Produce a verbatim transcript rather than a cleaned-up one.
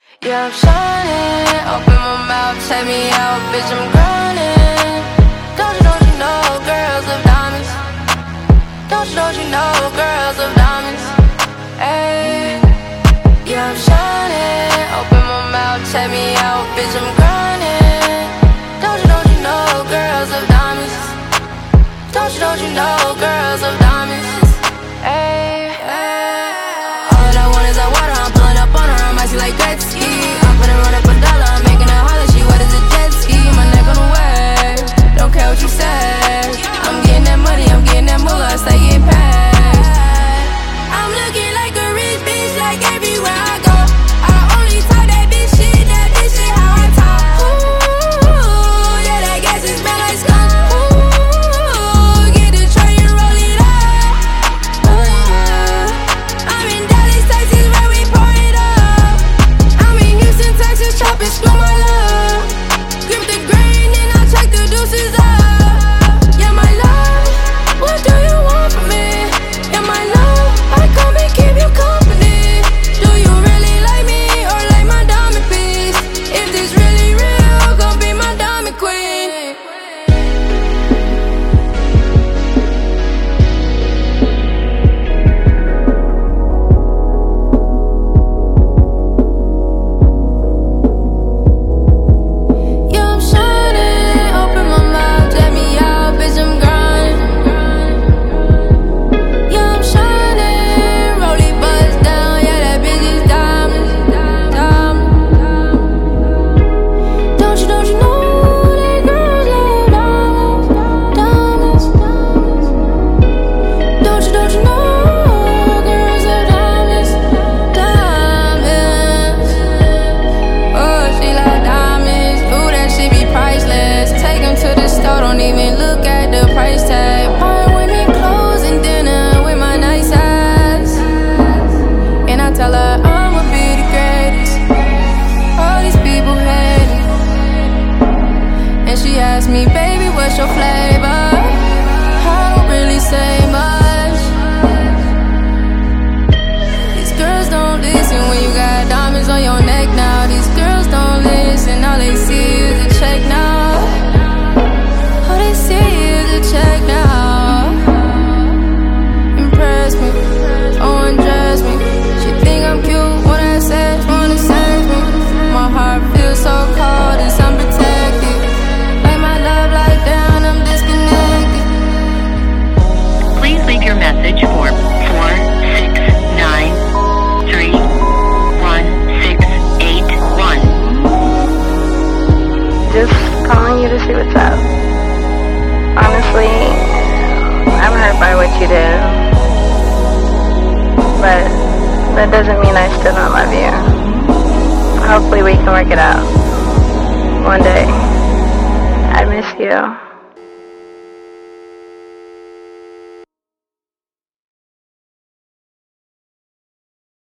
Yeah, I'm shining, open my mouth, take me out, bitch, I'm grinding. Don't you, don't you know, girls love diamonds. Don't you, don't you know, girls love diamonds. Ayy. Yeah, I'm shining, open my mouth, take me out, bitch, I'm grinding. Don't you, don't you know, girls love diamonds. Don't you, don't you know, girls love diamonds. Ayy, ayy. All I want is that water, I'm pulling up on her, I'm icy like Gretzky. I'm finna run up a dollar, I'm making her holler, she wet as a jet ski. My neck on the wave, don't care what you say. I'm getting that money, I'm getting that moolah, I stay getting paid. I'm looking like a rich bitch, like everywhere I go. I only talk that bitch shit, that bitch shit how I talk. Ooh, yeah, that gas is smell like skunk. Ooh, get the tray and roll it up. Ooh, I'm in Dallas, Texas, where we pour it up. I'm in Houston, Texas, chopping, screw my love. Grip the grain and I check the deuces up. Yeah, my love, what do you want from me? Yeah, my love, I come and keep you company. Do you really like me or like my diamond piece? If this really real, gon' be my diamond queen. Yeah, I'm shining, open my mouth, let me out, bitch, I'm grinding. Yeah, I'm shining, rollie buzz down, yeah, that bitch is diamonds, diamonds. Don't you, don't you know that girls love diamonds, diamonds. Don't you, don't you know girls love diamonds, diamonds. Oh, she like diamonds, ooh, that shit be priceless. Take 'em to the store, don't even look at the price tag. Buying women clothes and dinner with my nice ass. And I tell her I'ma be the greatest. All these people hate me. And she asked me, baby, what's your flavor? I don't really say much. These girls don't listen when you got diamonds on your neck now. These girls don't listen, all they see is a check now. All they see is a check now. Impress me, oh undress me. She think I'm cute when I say she wanna sex me. My heart feels so cold, it's unprotected. Like my love life down, I'm disconnected. Please leave your message for four six nine three one six eight one. Just calling you to see what's up. Honestly, I'm hurt by what you did. But that doesn't mean I still don't love you. Hopefully we can work it out. One day. I miss you.